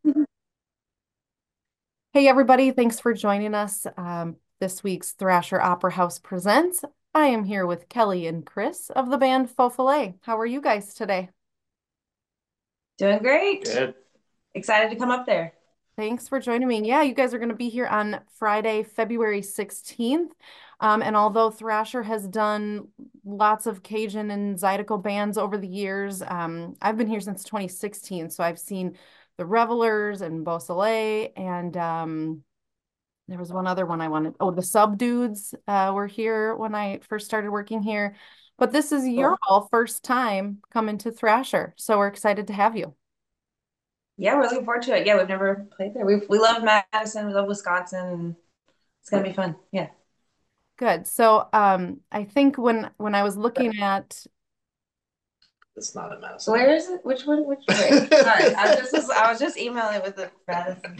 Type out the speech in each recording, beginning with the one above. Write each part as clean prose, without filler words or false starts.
Hey, everybody. Thanks for joining us. This week's Thrasher Opera House Presents. I am here with Kelly and Chris of the band Faux Filet. How are you guys today? Doing great. Good. Excited to come up there. Thanks for joining me. Yeah, you guys are going to be here on Friday, February 16th. And although Thrasher has done lots of Cajun and Zydeco bands over the years, I've been here since 2016. So I've seen the Revelers and Beausoleil and there was one other one I wanted. Oh, the Subdudes were here when I first started working here. But this is your Cool. all first time coming to Thrasher. So we're excited to have you. Yeah, we're looking forward to it. Yeah, we've never played there. We love Madison, we love Wisconsin, and it's gonna be fun. Yeah. Good. So I think when I was looking at It's not in Madison. Where is it? Which one? Which way? Sorry, I was just emailing with the Madison.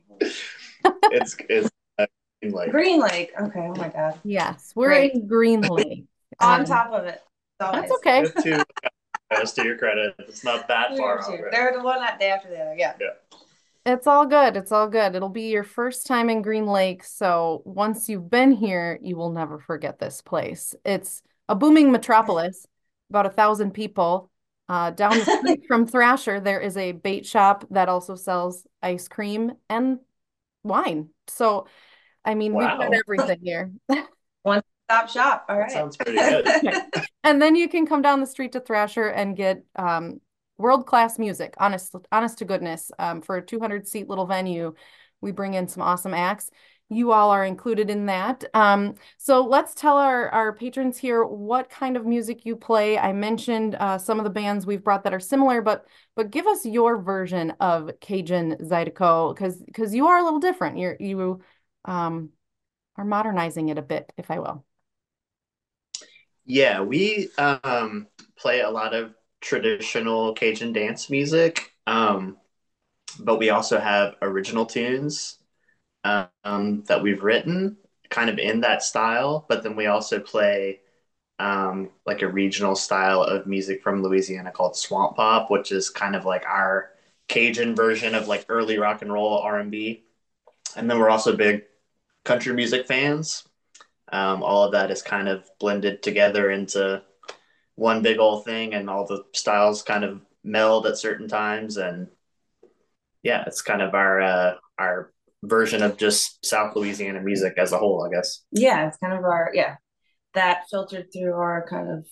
It's like Green Lake. Okay. Oh my God. yes, we're Great. in Green Lake. On top of it. That's Always. okay. it's too as to your credit. It's not that far off, right? They're the one that day after the other. Yeah. Yeah. It's all good. It's all good. It'll be your first time in Green Lake. So once you've been here, you will never forget this place. It's a booming metropolis, about 1,000 people. Down the street from Thrasher, there is a bait shop that also sells ice cream and wine. So, I mean, we've got Wow. everything here. One stop shop. All That right. sounds pretty good. And then you can come down the street to Thrasher and get world-class music, honest to goodness. For a 200-seat little venue, we bring in some awesome acts. You all are included in that. So let's tell our patrons here what kind of music you play. I mentioned some of the bands we've brought that are similar, but give us your version of Cajun Zydeco because you are a little different. You um, are modernizing it a bit, if I will. Yeah, we play a lot of traditional Cajun dance music, but we also have original tunes that we've written kind of in that style. But then we also play like a regional style of music from Louisiana called swamp pop, which is kind of like our Cajun version of like early rock and roll R&B. And then we're also big country music fans. All of that is kind of blended together into one big old thing, and all the styles kind of meld at certain times. And yeah, it's kind of our version of just South Louisiana music as a whole, I guess. Yeah, it's kind of that filtered through our kind of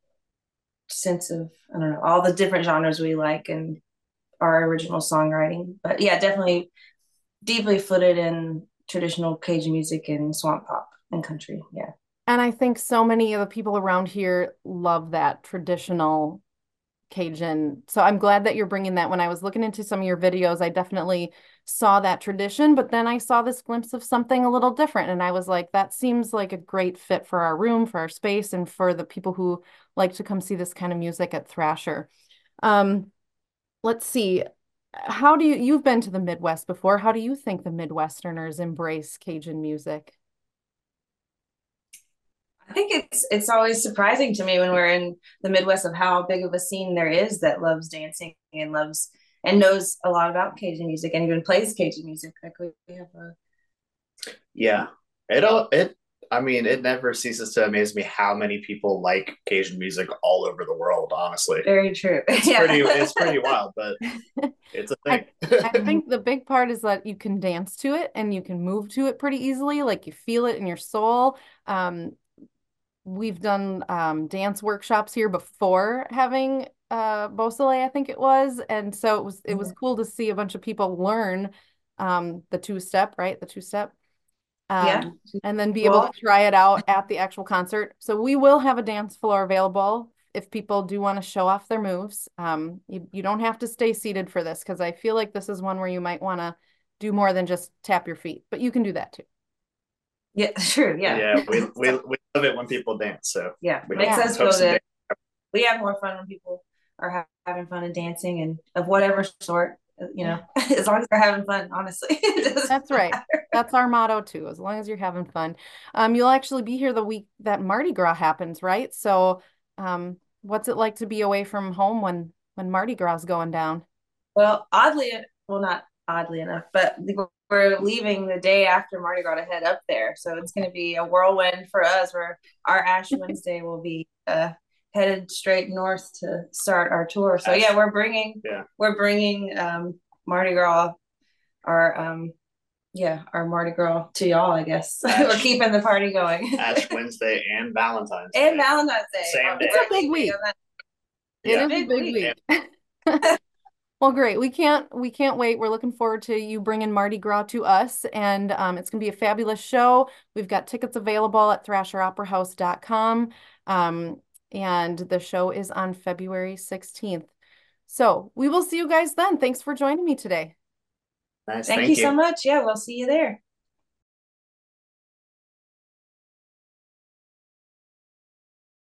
sense of, I don't know, all the different genres we like and our original songwriting. But yeah, definitely deeply footed in traditional Cajun music and swamp pop and country. Yeah. And I think so many of the people around here love that traditional Cajun. So I'm glad that you're bringing that. When I was looking into some of your videos, I definitely saw that tradition, but then I saw this glimpse of something a little different. And I was like, that seems like a great fit for our room, for our space, and for the people who like to come see this kind of music at Thrasher. Um, let's see. You've been to the Midwest before. How do you think the Midwesterners embrace Cajun music? I think it's always surprising to me when we're in the Midwest of how big of a scene there is that loves dancing and loves and knows a lot about Cajun music and even plays Cajun music. Like we have a Yeah, it. I mean, it never ceases to amaze me how many people like Cajun music all over the world. Honestly, very true. it's Yeah. pretty wild, but it's a I I thing. think the big part is that you can dance to it and you can move to it pretty easily, like you feel it in your soul. We've done dance workshops here before having Beausoleil, I think it was, and so it was cool to see a bunch of people learn the two step, right? The two step. Yeah. And then be able to Well, try it out at the actual concert. So we will have a dance floor available if people do want to show off their moves. You don't have to stay seated for this because I feel like this is one where you might want to do more than just tap your feet, but you can do that too. yeah, true. Yeah. Yeah, So, we love it when people dance. So yeah. we Makes Yeah. us feel hope some good. dance. We have more fun when people are having fun and dancing and of whatever sort, Yeah. as long as they're having fun, honestly. It doesn't That's right. matter. That's our motto too, as long as you're having fun. You'll actually be here the week that Mardi Gras happens, right? So, what's it like to be away from home when Mardi Gras is going down? Well, oddly, well, not oddly enough. But we're leaving the day after Mardi Gras to head up there, so it's going to be a whirlwind for us. Where our Ash Wednesday will be headed straight north to start our tour. So yeah, we're bringing Mardi Gras, our our Mardi Gras to y'all, I guess. We're keeping the party going. Ash Wednesday and Valentine's Day. And Valentine's Day. Same day. It's a big week. It is a big week. Well, great. We can't wait. We're looking forward to you bringing Mardi Gras to us, and it's going to be a fabulous show. We've got tickets available at thrasheroperahouse.com, and the show is on February 16th. So we will see you guys then. Thanks for joining me today. Nice. Thank you so much. Yeah, we'll see you there.